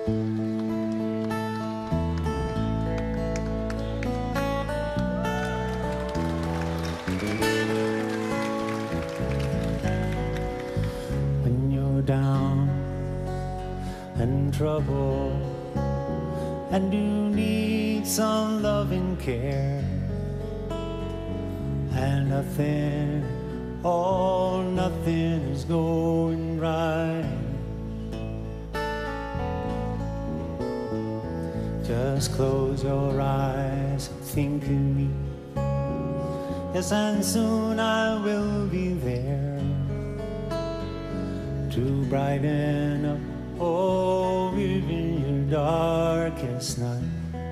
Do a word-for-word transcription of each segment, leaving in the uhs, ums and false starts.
When you're down and trouble and you need some loving care, and nothing, oh, nothing is going right, just close your eyes and think of me. Yes, and soon I will be there to brighten up, oh, even your darkest night.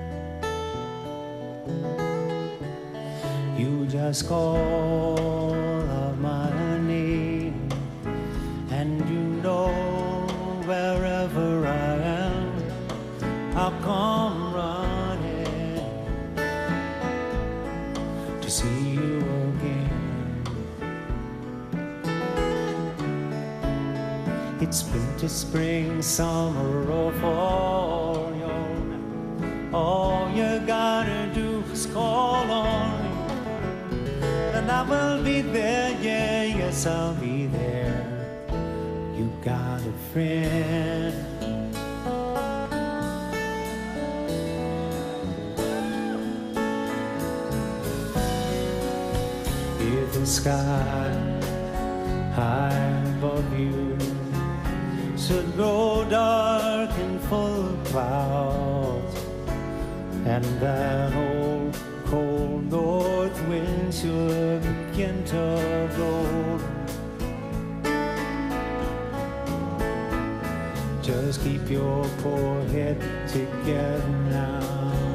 You just call out my name, and you know wherever I am, I'll come running to see you again. It's winter, spring, summer, or fall, all you gotta do is call on me, and I will be there, yeah, yes, I'll be there. You got a friend. If the sky high above you should grow dark and full of clouds, and that old cold north wind should begin to blow, just keep your poor head together now.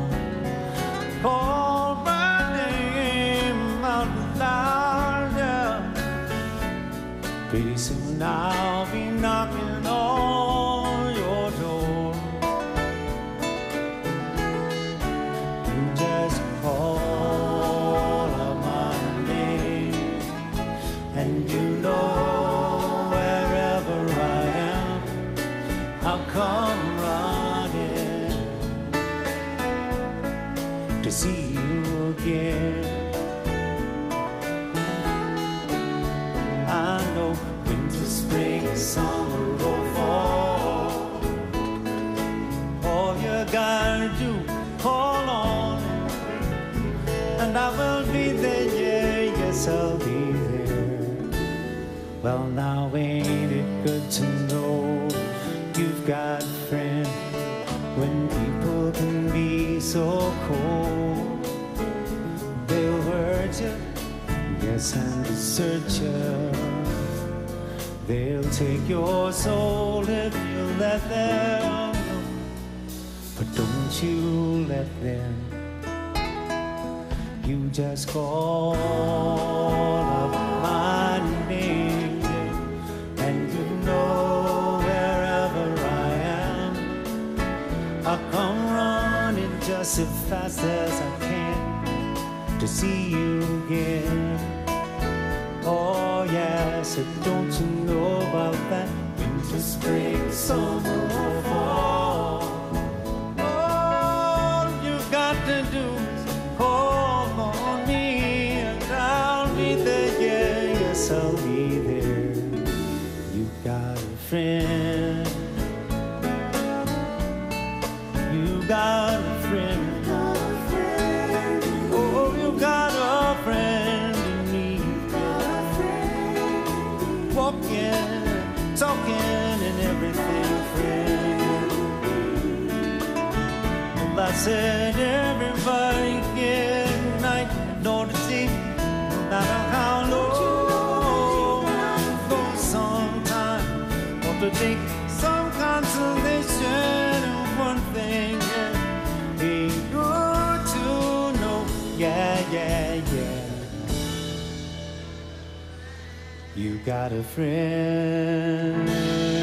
Call my name out loud, yeah. Pretty soon I'll be knocking on your door. You just call out my name, and you know wherever I am, I'll come running to see you again. I know winter, spring, summer, or fall, all you gotta do, call on, and I will be there, yeah, yes, I'll be there. Well, now ain't it good to know you've got a friend when people can be so cold? They'll hurt you, yes, and desert you. They'll take your soul if you let them, but don't you let them. You just call up my name, and you know wherever I am, I'll come running just as fast as I can to see you again. Oh yes, don't you know about that winter, spring, summer, or fall? All you got to do is call on me, and I'll be there, yeah, yes, I'll be there. You got a friend. You got a friend. Oh, you got a friend in me. Walking, talking, and everything, friend. Well, I said everybody get night in order to see, no matter how low it goes sometime, want to take some consolation in one thing, yeah, ain't good to know, yeah, yeah, yeah. You got a friend.